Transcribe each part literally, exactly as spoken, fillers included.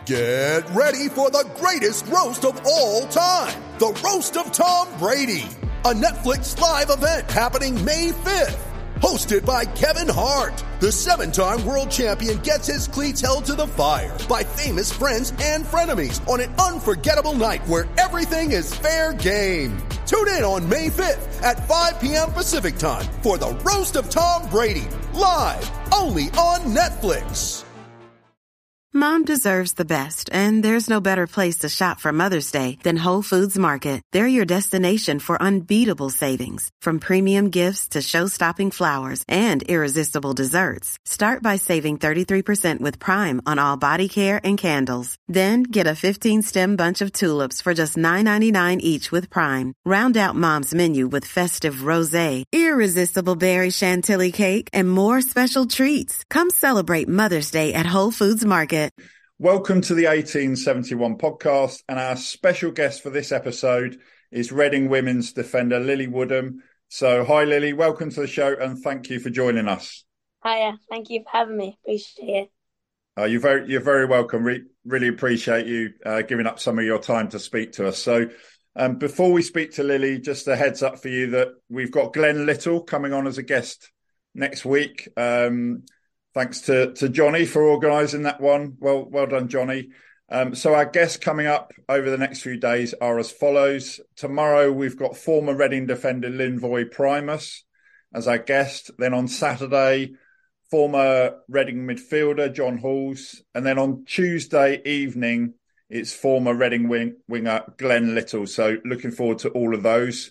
Get ready for the greatest roast of all time, the Roast of Tom Brady, a Netflix live event happening May fifth. Hosted by Kevin Hart, the seven-time world champion gets his cleats held to the fire by famous friends and frenemies on an unforgettable night where everything is fair game. Tune in on May fifth at five p.m. Pacific time for the Roast of Tom Brady, live only on Netflix. Mom deserves the best, and there's no better place to shop for Mother's Day than Whole Foods Market. They're your destination for unbeatable savings, from premium gifts to show-stopping flowers and irresistible desserts. Start by saving thirty-three percent with Prime on all body care and candles. Then get a fifteen-stem bunch of tulips for just nine ninety-nine each with Prime. Round out Mom's menu with festive rosé, irresistible berry chantilly cake, and more special treats. Come celebrate Mother's Day at Whole Foods Market. Welcome to the eighteen seventy-one podcast, and our special guest for this episode is Reading women's defender Lily Woodham. So hi Lily, welcome to the show and thank you for joining us. Hiya, thank you for having me. Appreciate it. Uh, you're very you're very welcome. Re- really appreciate you uh, giving up some of your time to speak to us. So um, before we speak to Lily, just a heads up for you that we've got Glenn Little coming on as a guest next week. Um, Thanks to, to Johnny for organising that one. Well, well done, Johnny. Um, so our guests coming up over the next few days are as follows. Tomorrow, we've got former Reading defender Linvoy Primus as our guest. Then on Saturday, former Reading midfielder John Halls. And then on Tuesday evening, it's former Reading wing, winger Glenn Little. So looking forward to all of those.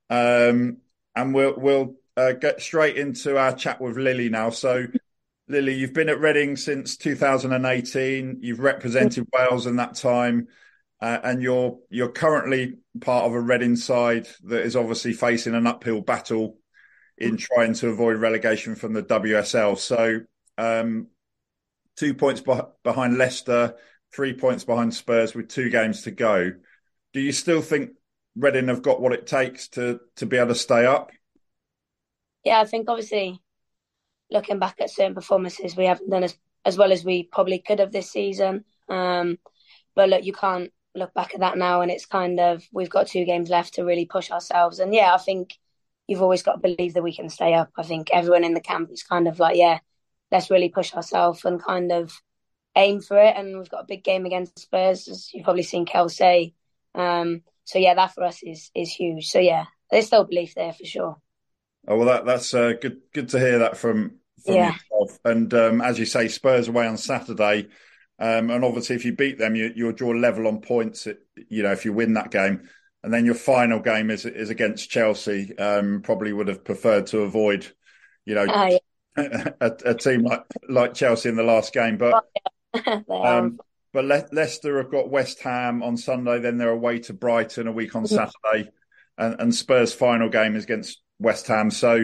Um, and we'll, we'll uh, get straight into our chat with Lily now. So Lily, you've been at Reading since two thousand eighteen. You've represented Wales in that time, uh, and you're you're currently part of a Reading side that is obviously facing an uphill battle in trying to avoid relegation from the W S L. So, um, two points be- behind Leicester, three points behind Spurs with two games to go. Do you still think Reading have got what it takes to to be able to stay up? Yeah, I think obviously, looking back at certain performances, we haven't done as, as well as we probably could have this season. Um, but look, you can't look back at that now, and it's kind of, we've got two games left to really push ourselves. And yeah, I think you've always got to believe that we can stay up. I think everyone in the camp is kind of like, yeah, let's really push ourselves and kind of aim for it. And we've got a big game against Spurs, as you've probably seen Kel say. Um, so yeah, that for us is is huge. So yeah, there's still belief there for sure. Oh, well, that, that's uh, good Good to hear that from, from yeah. yourself. And um, as you say, Spurs away on Saturday. Um, and obviously, if you beat them, you, you'll draw level on points, you know, if you win that game. And then your final game is is against Chelsea. Um, probably would have preferred to avoid, you know, oh, yeah. a, a team like, like Chelsea in the last game. But, oh, yeah. um, but Le- Leicester have got West Ham on Sunday. Then they're away to Brighton a week on Saturday. And, and Spurs' final game is against West Ham. So,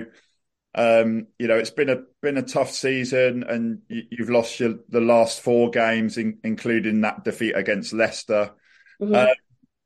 um, you know, it's been a been a tough season, and you, you've lost your, the last four games, in, including that defeat against Leicester. Mm-hmm. Uh,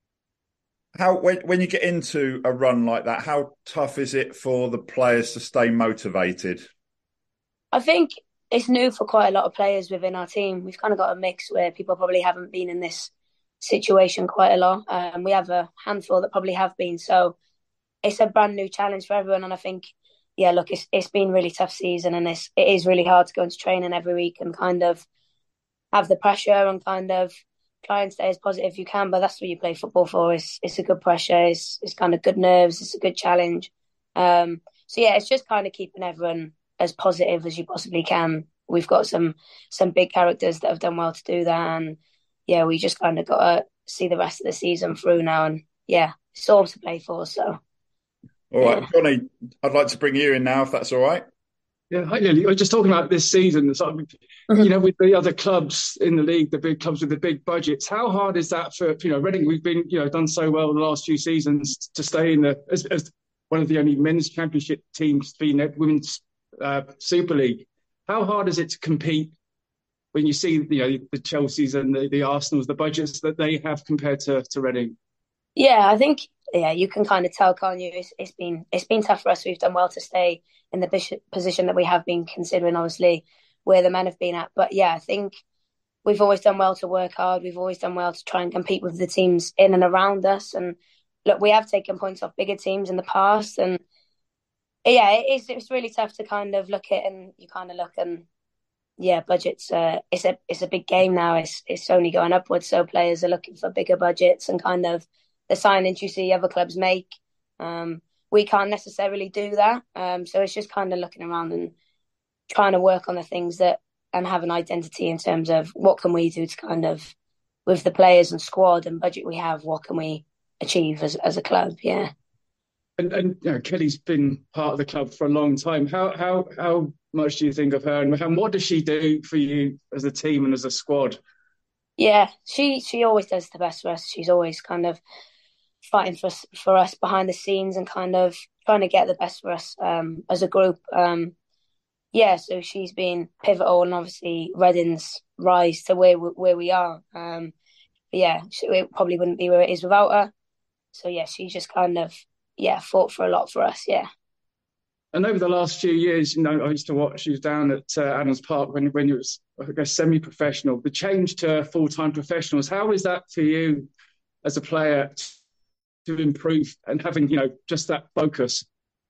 how when, when you get into a run like that, how tough is it for the players to stay motivated? I think it's new for quite a lot of players within our team. We've kind of got a mix where people probably haven't been in this situation quite a lot. Um, we have a handful that probably have been. So it's a brand new challenge for everyone, and I think, yeah, look, it's it's been a really tough season, and it's it is really hard to go into training every week and kind of have the pressure and kind of try and stay as positive as you can. But that's what you play football for. It's it's a good pressure. It's it's kind of good nerves. It's a good challenge. Um, so yeah, it's just kind of keeping everyone as positive as you possibly can. We've got some some big characters that have done well to do that, and yeah, we just kind of got to see the rest of the season through now, and yeah, it's all to play for. So. All right, yeah. Johnny, I'd like to bring you in now, if that's all right. Yeah, hi Lily. I was just talking about this season, sort of, mm-hmm. you know, with the other clubs in the league, the big clubs with the big budgets. How hard is that for, you know, Reading? We've been, you know, done so well the last few seasons to stay in the as, as one of the only men's championship teams to be in the women's uh, Super League. How hard is it to compete when you see, you know, the Chelseas and the, the Arsenals, the budgets that they have compared to, to Reading? Yeah, I think. Yeah, you can kind of tell, can't you? It's, it's been it's been tough for us. We've done well to stay in the position that we have been, considering obviously where the men have been at. But yeah, I think we've always done well to work hard. We've always done well to try and compete with the teams in and around us. And look, we have taken points off bigger teams in the past. And yeah, it is, it's really tough to kind of look at, and you kind of look and yeah, budgets. Uh, it's a it's a big game now. It's it's only going upwards. So players are looking for bigger budgets and kind of the signings you see other clubs make. Um, we can't necessarily do that. Um, so it's just kind of looking around and trying to work on the things that and have an identity in terms of what can we do to kind of, with the players and squad and budget we have, what can we achieve as as a club? Yeah. And, and you know, Kelly's been part of the club for a long time. How how how much do you think of her, and, and what does she do for you as a team and as a squad? Yeah, she she always does the best for us. She's always kind of fighting for us, for us behind the scenes and kind of trying to get the best for us um, as a group. Um, yeah, so she's been pivotal, and obviously Reading's rise to where where we are. Um, but yeah, it probably wouldn't be where it is without her. So yeah, she just kind of yeah fought for a lot for us. Yeah. And over the last few years, you know, I used to watch you down at uh, Adams Park when when you was, I guess, semi-professional. The change to full-time professionals, how is that for you as a player to improve and having, you know, just that focus?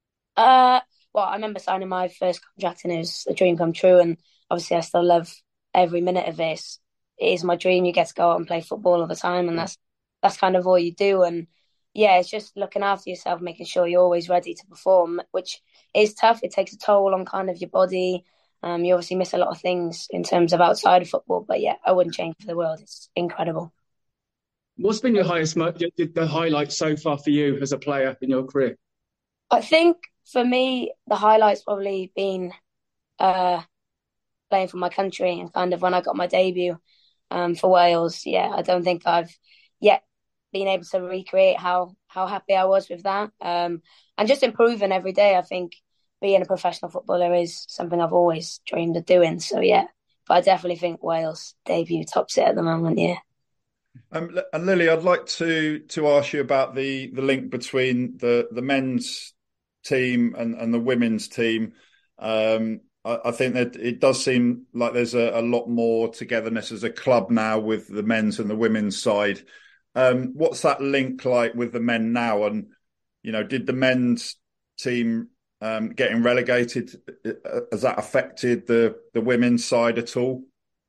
Uh, well, I remember signing my first contract and it was a dream come true. And obviously I still love every minute of this. It is my dream. You get to go out and play football all the time, and that's that's kind of all you do. And yeah, it's just looking after yourself, making sure you're always ready to perform, which is tough. It takes a toll on kind of your body. Um, you obviously miss a lot of things in terms of outside of football, but yeah, I wouldn't change for the world. It's incredible. What's been your highest, the highlight so far for you as a player in your career? I think for me, the highlight's probably been uh, playing for my country, and kind of when I got my debut um, for Wales. Yeah, I don't think I've yet been able to recreate how how happy I was with that. Um, and just improving every day. I think being a professional footballer is something I've always dreamed of doing. So yeah, but I definitely think Wales debut tops it at the moment. Yeah. Um, and Lily, I'd like to to ask you about the the link between the the men's team and, and the women's team. Um, I, I think that it does seem like there's a, a lot more togetherness as a club now with the men's and the women's side. Um, what's that link like with the men now? And, you know, did the men's team um, getting relegated, has that affected the, the women's side at all?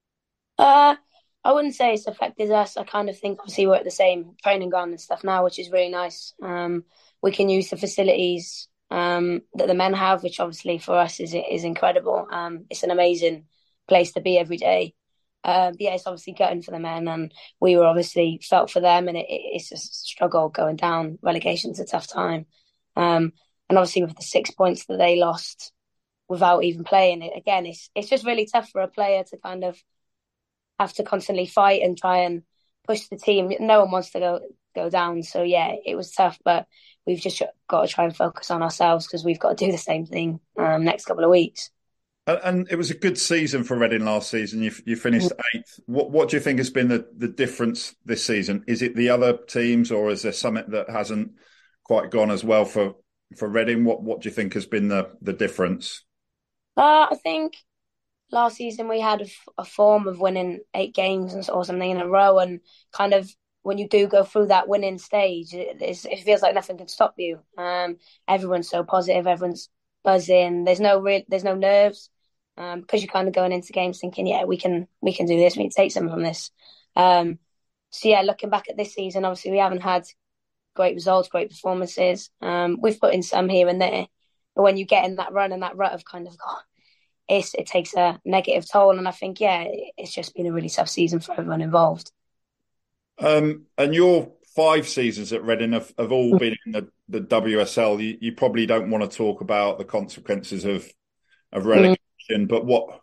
Uh, I wouldn't say it's affected us. I kind of think obviously we're at the same training ground and stuff now, which is really nice. Um, we can use the facilities um, that the men have, which obviously for us is is incredible. Um, it's an amazing place to be every day. Uh, but yeah, it's obviously gutting for the men, and we were obviously felt for them, and it, it, it's a struggle going down. Relegation's a tough time. Um, and obviously with the six points that they lost without even playing it, again, it's it's just really tough for a player to kind of have to constantly fight and try and push the team. No one wants to go go down. So yeah, it was tough, but we've just got to try and focus on ourselves because we've got to do the same thing um, next couple of weeks. And it was a good season for Reading last season. You you finished eighth. What what do you think has been the, the difference this season? Is it the other teams, or is there something that hasn't quite gone as well for, for Reading? What what do you think has been the, the difference? Uh, I think last season we had a, a form of winning eight games or something in a row, and kind of when you do go through that winning stage, it, it feels like nothing can stop you. Um, everyone's so positive, everyone's buzzing. There's no real, there's no nerves. Um, because you're kind of going into games thinking, yeah, we can we can do this, we can take something from this. Um, so yeah, looking back at this season, obviously we haven't had great results, great performances. Um, we've put in some here and there, but when you get in that run and that rut of kind of, oh, it's, it takes a negative toll. And I think, yeah, it's just been a really tough season for everyone involved. Um, and your five seasons at Reading have, have all been in the, the W S L. You, you probably don't want to talk about the consequences of of relegation. Mm. But what,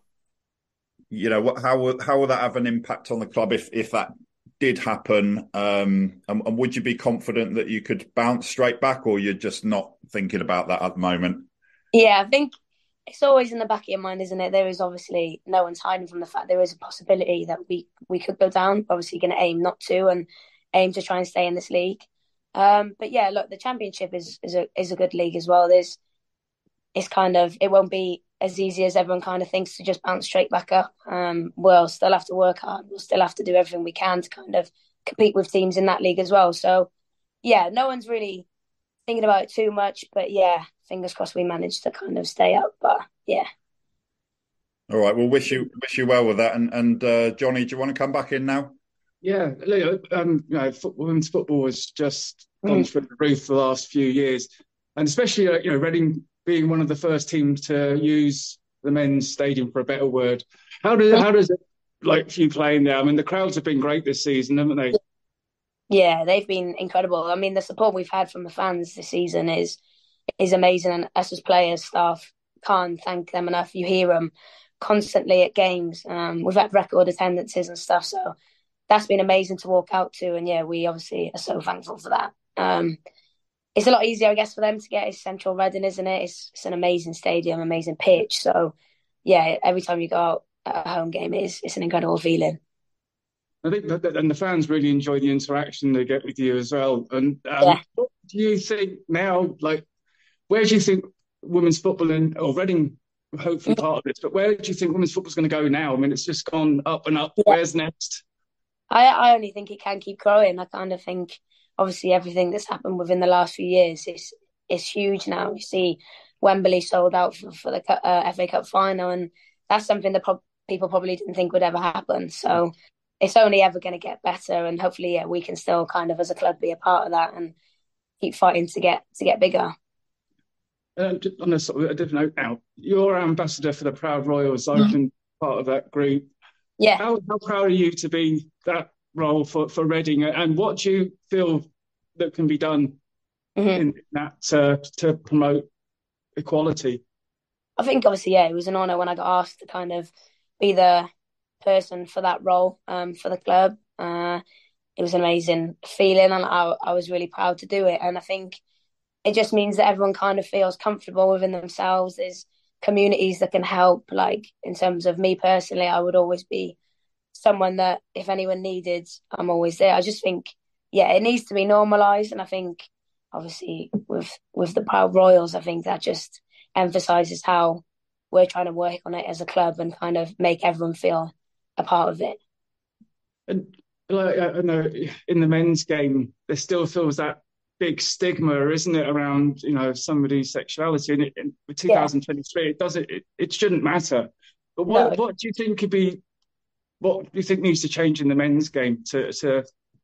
you know, what, how will how will that have an impact on the club if if that did happen? Um, and, and would you be confident that you could bounce straight back, or you're just not thinking about that at the moment? Yeah, I think it's always in the back of your mind, isn't it? There is obviously no one's hiding from the fact there is a possibility that we we could go down. Obviously, going to aim not to and aim to try and stay in this league. Um, but yeah, look, the Championship is is a is a good league as well. There's it's kind of it won't be as easy as everyone kind of thinks to just bounce straight back up. Um, we'll still have to work hard. We'll still have to do everything we can to kind of compete with teams in that league as well. So, yeah, no one's really thinking about it too much. But, yeah, fingers crossed we manage to kind of stay up. But, yeah. All right. Well, wish you wish you well with that. And, and uh, Johnny, do you want to come back in now? Yeah, um, you know, football, women's football has just gone mm. through the roof the last few years. And especially, uh, you know, Reading being one of the first teams to use the men's stadium, for a better word. How does how does it like you playing there? I mean, the crowds have been great this season, haven't they? Yeah, they've been incredible. I mean, the support we've had from the fans this season is is amazing, and us as players, staff, can't thank them enough. You hear them constantly at games. Um, we've had record attendances and stuff, so that's been amazing to walk out to. And yeah, we obviously are so thankful for that. Um, It's a lot easier, I guess, for them to get. It's Central Reading, isn't it? It's, it's an amazing stadium, amazing pitch. So, yeah, every time you go out at a home game, it's, it's an incredible feeling. I think that, and the fans really enjoy the interaction they get with you as well. And um, yeah. What do you think now, like, where do you think women's football, and or Reading, hopefully part of this, but where do you think women's football is going to go now? I mean, it's just gone up and up. Yeah. Where's next? I, I only think it can keep growing. I kind of think, obviously, everything that's happened within the last few years is is huge now. You see Wembley sold out for, for the uh, F A Cup final, and that's something that pro- people probably didn't think would ever happen. So it's only ever going to get better, and hopefully, yeah, we can still kind of, as a club, be a part of that and keep fighting to get to get bigger. Uh, on a sort of a different note now, you're ambassador for the Proud Royals. I've been part of that group. Yeah. How, how proud are you to be that role for, for Reading, and what do you feel that can be done mm-hmm. in that uh, to promote equality? I think obviously, yeah, it was an honour when I got asked to kind of be the person for that role um, for the club. Uh, it was an amazing feeling, and I, I was really proud to do it. And I think it just means that everyone kind of feels comfortable within themselves. There's communities that can help. Like, in terms of me personally, I would always be someone that if anyone needed, I'm always there. I just think, yeah, it needs to be normalised. And I think, obviously, with with the Proud Royals, I think that just emphasises how we're trying to work on it as a club and kind of make everyone feel a part of it. And like, I know in the men's game, there still feels that big stigma, isn't it, around, you know, somebody's sexuality. And in twenty twenty-three, yeah. it doesn't, it, it shouldn't matter. But what no. what do you think could be, what do you think needs to change in the men's game to to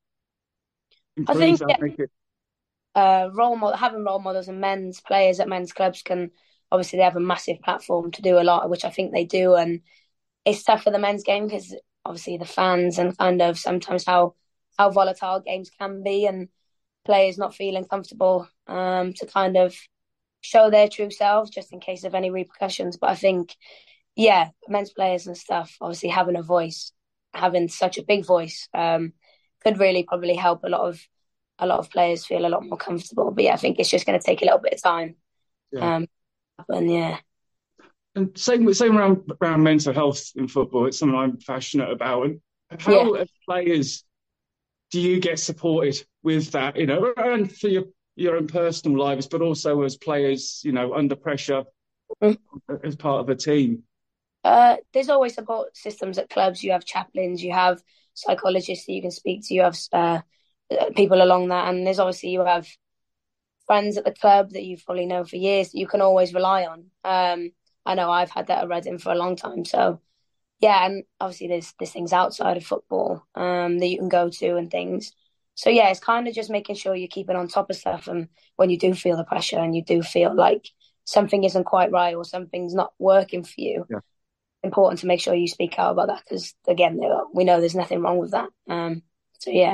improve I think, that? Yeah, make it... uh, role model, having role models and men's players at men's clubs can, obviously they have a massive platform to do a lot, which I think they do. And it's tough for the men's game because obviously the fans and kind of sometimes how how volatile games can be, and players not feeling comfortable um, to kind of show their true selves just in case of any repercussions. But I think, yeah, men's players and stuff, obviously having a voice, having such a big voice, um, could really probably help a lot of a lot of players feel a lot more comfortable. But yeah, I think it's just going to take a little bit of time. Yeah. Um, and yeah. And same same around around mental health in football. It's something I'm passionate about. And how yeah. as players do you get supported with that, you know, and for your, your own personal lives, but also as players, you know, under pressure mm. as part of a team? Uh, there's always support systems at clubs. You have chaplains, you have psychologists that you can speak to, you have uh, people along that. And there's obviously, you have friends at the club that you've probably known for years that you can always rely on. Um, I know I've had that at Reading for a long time. So, yeah, and obviously there's there's things outside of football um, that you can go to and things. So, yeah, it's kind of just making sure you're keeping on top of stuff. And when you do feel the pressure and you do feel like something isn't quite right or something's not working for you, yeah. important to make sure you speak out about that because, again, we know there's nothing wrong with that. Um, so, yeah.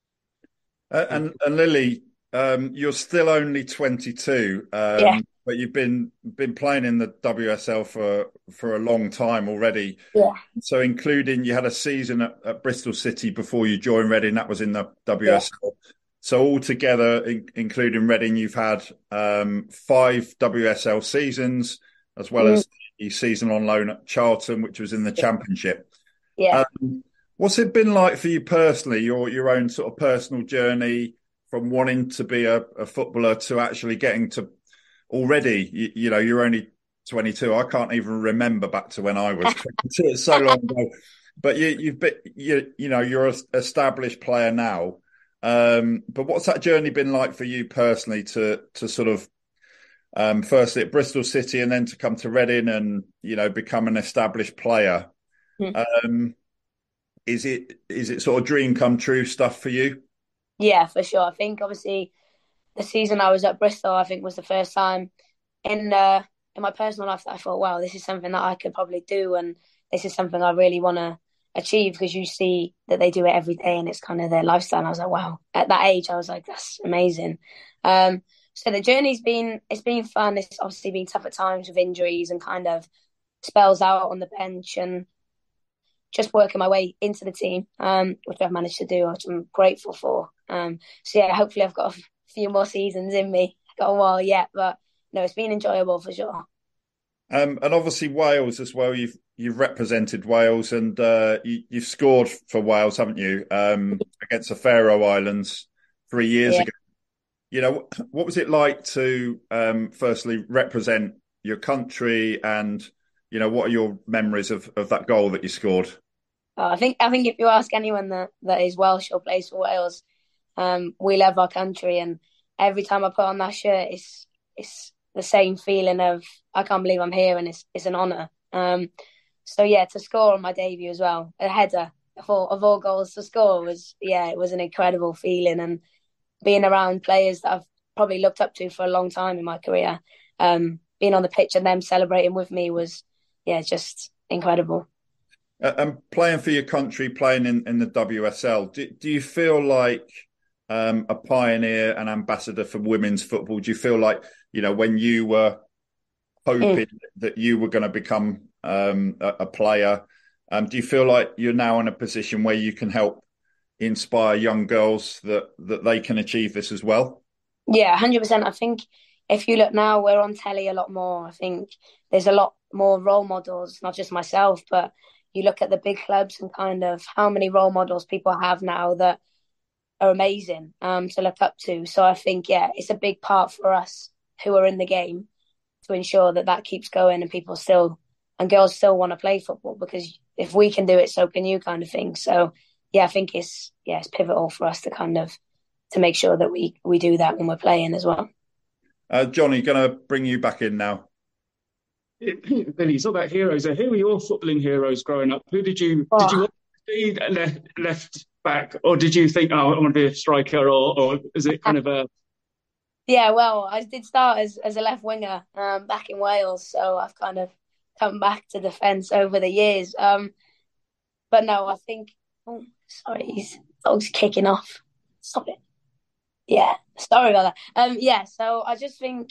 Uh, and, and Lily, um, you're still only twenty-two. Um, yeah. But you've been been playing in the W S L for, for a long time already. Yeah. So including you had a season at, at Bristol City before you joined Reading. That was in the W S L. Yeah. So altogether, in, including Reading, you've had um, five W S L seasons, as well mm. as the season on loan at Charlton, which was in the yeah. Championship. Yeah. Um, what's it been like for you personally, your your own sort of personal journey from wanting to be a, a footballer to actually getting to already, you, you know, you're only twenty-two. I can't even remember back to when I was twenty-two. It's so long ago. But you, you've been, you, you know, you're an established player now. Um, but what's that journey been like for you personally to to sort of, um, firstly at Bristol City and then to come to Reading and, you know, become an established player? Mm. Um, is it is it sort of dream come true stuff for you? Yeah, for sure. I think obviously the season I was at Bristol, I think was the first time in uh, in my personal life that I thought, wow, this is something that I could probably do, and this is something I really want to achieve, because you see that they do it every day and it's kind of their lifestyle. And I was like, wow, at that age, I was like, that's amazing. Um, so the journey's been, it's been fun. It's obviously been tough at times with injuries and kind of spells out on the bench and just working my way into the team, um, which I've managed to do, which I'm grateful for. Um, so yeah, hopefully I've got a few more seasons in me. Got a while yet, but no, it's been enjoyable for sure. Um, and obviously Wales as well. You've you've represented Wales, and uh, you, you've scored for Wales, haven't you? Um, against the Faroe Islands three years yeah. ago. You know, what was it like to um, firstly represent your country, and you know, what are your memories of, of that goal that you scored? Oh, I think I think if you ask anyone that, that is Welsh or plays for Wales, um, we love our country, and every time I put on that shirt, it's it's the same feeling of I can't believe I'm here, and it's it's an honour. Um, so yeah, to score on my debut as well, a header of all, of all goals to score was yeah, it was an incredible feeling, and being around players that I've probably looked up to for a long time in my career, um, being on the pitch and them celebrating with me was yeah, just incredible. Uh, and playing for your country, playing in, in the W S L, do, do you feel like um, a pioneer and ambassador for women's football? Do you feel like, you know, when you were hoping mm. that you were going to become um, a, a player, um, do you feel like you're now in a position where you can help inspire young girls that, that they can achieve this as well? Yeah, one hundred percent. I think if you look now, we're on telly a lot more. I think there's a lot more role models, not just myself, but you look at the big clubs and kind of how many role models people have now that are amazing um, to look up to. So I think, yeah, it's a big part for us who are in the game to ensure that that keeps going and people still, and girls still want to play football, because if we can do it, so can you, kind of thing. So yeah, I think it's, yeah, it's pivotal for us to kind of, to make sure that we, we do that when we're playing as well. Uh, Johnny, going to bring you back in now. Billy, it's all about heroes. So who were your footballing heroes growing up? Who did you oh. did you want to be left, left back, or did you think, oh, I want to be a striker, or or is it kind of a? Yeah, well, I did start as as a left winger um, back in Wales, so I've kind of come back to defence over the years. Um, but no, I think. Oh, sorry, his dog's kicking off. Stop it. Yeah, sorry about that. Um, yeah, so I just think.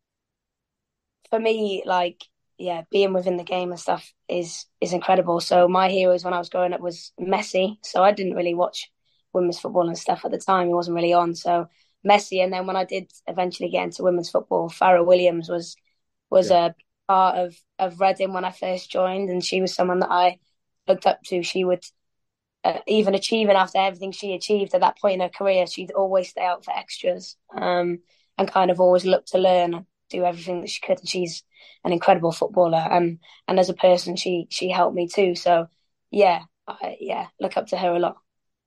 For me, like, yeah, being within the game and stuff is is incredible. So my heroes when I was growing up was Messi. So I didn't really watch women's football and stuff at the time. It wasn't really on. So Messi. And then when I did eventually get into women's football, Farrah Williams was was yeah. a part of, of Reading when I first joined. And she was someone that I looked up to. She would, uh, even achieving after everything she achieved at that point in her career, she'd always stay out for extras um, and kind of always look to learn, do everything that she could, and she's an incredible footballer, and and as a person she she helped me too, so yeah I, yeah look up to her a lot.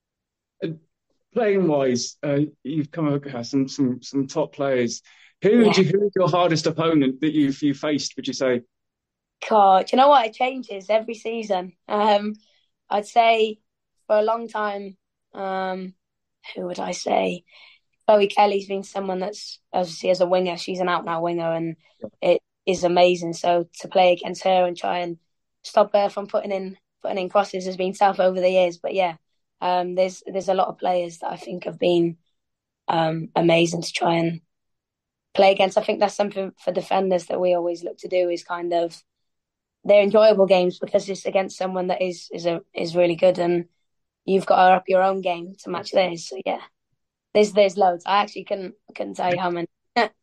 Playing wise, uh, you've come across some some some top players. Who yeah. you, who's your hardest opponent that you've you faced, would you say? God, you know what, it changes every season. um I'd say for a long time, um who would I say, Chloe Kelly's been someone that's, obviously as a winger, she's an out-and-out winger, and it is amazing. So to play against her and try and stop her from putting in putting in crosses has been tough over the years. But yeah, um, there's there's a lot of players that I think have been um, amazing to try and play against. I think that's something for defenders that we always look to do, is kind of, they're enjoyable games because it's against someone that is is a is really good, and you've got to up your own game to match theirs. So yeah. There's there's loads. I actually couldn't couldn't tell you how many.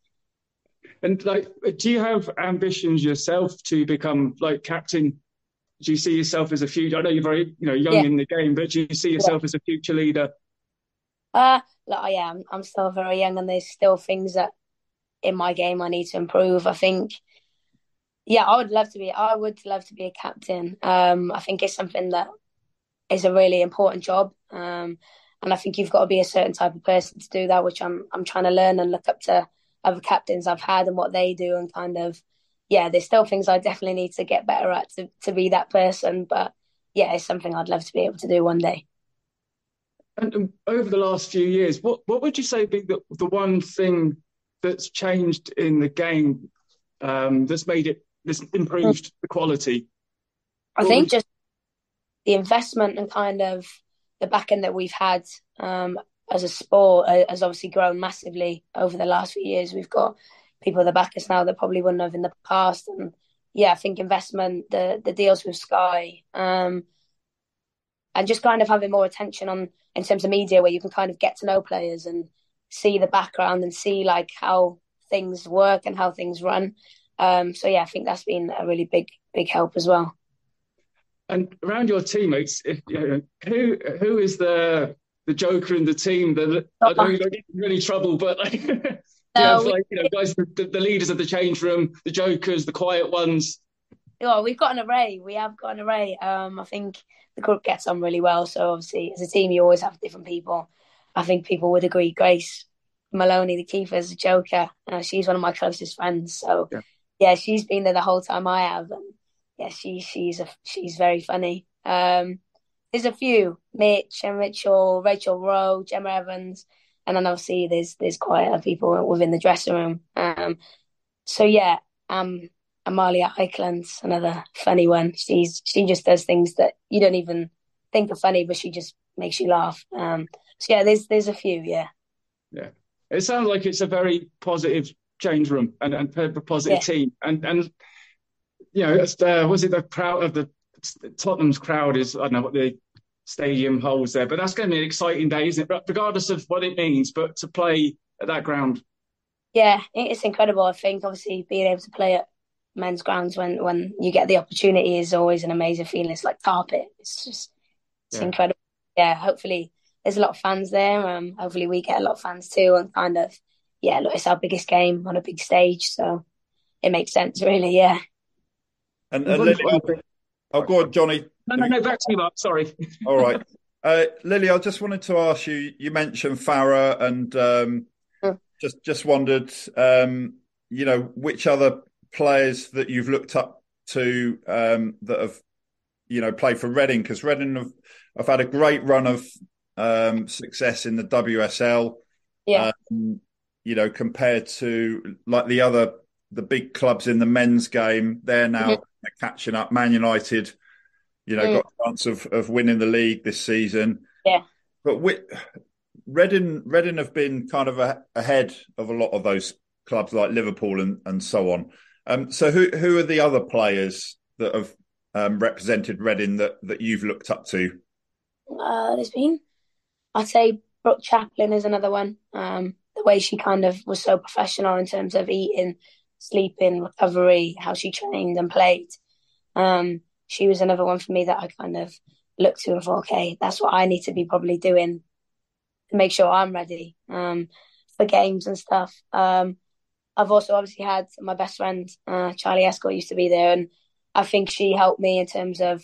And like, do you have ambitions yourself to become like captain? Do you see yourself as a future? I know you're very you know young yeah. in the game, but do you see yourself yeah. as a future leader? Uh, like, yeah, I'm, I'm still very young, and there's still things that in my game I need to improve. I think Yeah, I would love to be. I would love to be a captain. Um, I think it's something that is a really important job. Um, and I think you've got to be a certain type of person to do that, which I'm I'm trying to learn and look up to other captains I've had and what they do, and kind of, yeah, there's still things I definitely need to get better at to, to be that person. But yeah, it's something I'd love to be able to do one day. And um, over the last few years, what what would you say be the, the one thing that's changed in the game, um, that's made it, that's improved the quality? I What think would... just the investment and kind of the backing that we've had um, as a sport has obviously grown massively over the last few years. We've got people that back us now that probably wouldn't have in the past. And yeah, I think investment, the the deals with Sky, um, and just kind of having more attention on in terms of media, where you can kind of get to know players and see the background and see like how things work and how things run. Um, so yeah, I think that's been a really big, big help as well. And around your teammates, if, you know, who who is the the joker in the team? That I don't get in any trouble, but like, do you have like, you know, guys, the, the leaders of the change room, the jokers, the quiet ones? Well, we've got an array. We have got an array. Um, I think the group gets on really well. So obviously, as a team, you always have different people. I think people would agree. Grace Maloney, the keeper, is a joker. Uh, she's one of my closest friends. So yeah. yeah, she's been there the whole time I have. And yeah, she she's a she's very funny. Um, there's a few: Mitch and Mitchell, Rachel Rowe, Gemma Evans, and then obviously there's there's quite a lot of people within the dressing room. Um, so yeah, um, Amalia Eichland's another funny one. She's she just does things that you don't even think are funny, but she just makes you laugh. Um, so yeah, there's there's a few. Yeah, yeah. It sounds like it's a very positive change room and, and a positive yeah. team, and and. You know, it's the, was it the crowd of the Tottenham's crowd is, I don't know what the stadium holds there, but that's going to be an exciting day, isn't it? Regardless of what it means, but to play at that ground. Yeah, it's incredible. I think obviously being able to play at men's grounds when, when you get the opportunity is always an amazing feeling. It's like carpet. It's just, it's yeah. incredible. Yeah, hopefully there's a lot of fans there. Um, hopefully we get a lot of fans too, and kind of, yeah, look, it's our biggest game on a big stage. So it makes sense, really, yeah. And, and Lily, oh, go on, Johnny. No, no, no, back to you, Mark. Sorry. All right. Uh, Lily, I just wanted to ask you, you mentioned Farah and um, mm. just just wondered, um, you know, which other players that you've looked up to um, that have, you know, played for Reading, because Reading have, have had a great run of um, success in the W S L, yeah. um, you know, compared to like the other, the big clubs in the men's game. They're now mm-hmm. catching up. Man United, you know, mm. got a chance of, of winning the league this season. Yeah. But with, Reading, Reading have been kind of a, ahead of a lot of those clubs like Liverpool and, and so on. Um, so who who are the other players that have um, represented Reading that, that you've looked up to? Uh, there's been, I'd say Brooke Chaplin is another one. Um, the way she kind of was so professional in terms of eating, sleeping, recovery, how she trained and played. Um, she was another one for me that I kind of looked to and thought, okay, that's what I need to be probably doing to make sure I'm ready um, for games and stuff. Um, I've also obviously had my best friend, uh, Charlie Escott, used to be there, and I think she helped me in terms of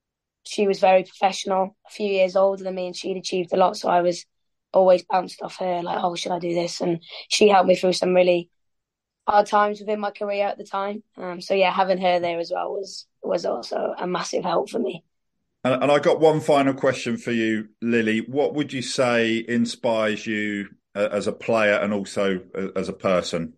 she was very professional, a few years older than me, and she'd achieved a lot. So I was always bounced off her, like, oh, should I do this? And she helped me through some really hard times within my career at the time. Um, so yeah, having her there as well was was also a massive help for me. And, and I got one final question for you, Lily. What would you say inspires you uh, as a player and also uh, as a person?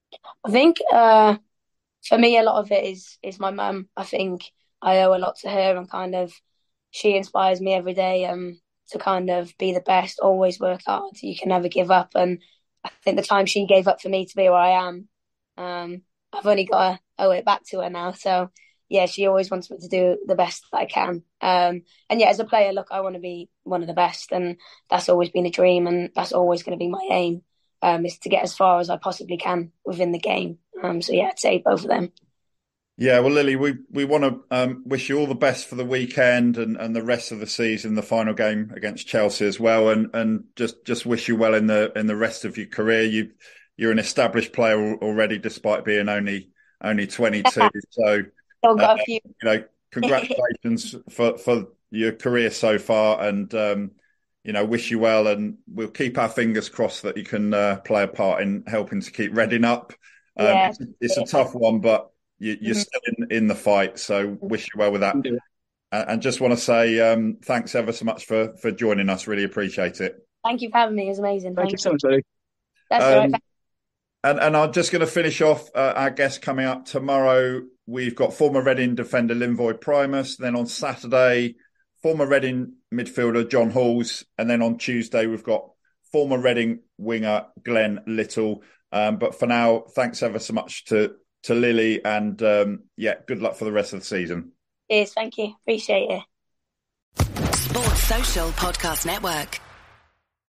I think uh, for me, a lot of it is is my mum. I think I owe a lot to her, and kind of she inspires me every day um, to kind of be the best, always work hard. You can never give up. And I think the time she gave up for me to be where I am, Um, I've only got to owe it back to her now. So, yeah, she always wants me to do the best that I can. Um, and, yeah, as a player, look, I want to be one of the best. And that's always been a dream. And that's always going to be my aim, um, is to get as far as I possibly can within the game. Um, so, yeah, I'd say both of them. Yeah, well, Lily, we, we want to um, wish you all the best for the weekend and, and the rest of the season, the final game against Chelsea as well. And and just, just wish you well in the in the rest of your career. You You're an established player already, despite being only only twenty-two. So, Still got uh, a few. you know, congratulations for, for your career so far, and um, you know, wish you well, and we'll keep our fingers crossed that you can uh, play a part in helping to keep Reading up. Um, Yeah. it's, it's a tough one, but you, you're Mhm. still in, in the fight, so wish you well with that. And, and just want to say um, thanks ever so much for for joining us. Really appreciate it. Thank you for having me. It was amazing. Thank, Thank you so much, Eddie. That's all Um, right. And, and I'm just going to finish off uh, our guest coming up tomorrow. We've got former Reading defender Linvoy Primus. Then on Saturday, former Reading midfielder John Halls. And then on Tuesday, we've got former Reading winger Glenn Little. Um, but for now, thanks ever so much to, to Lily. And um, yeah, good luck for the rest of the season. Cheers. Thank you. Appreciate it. Sports Social Podcast Network.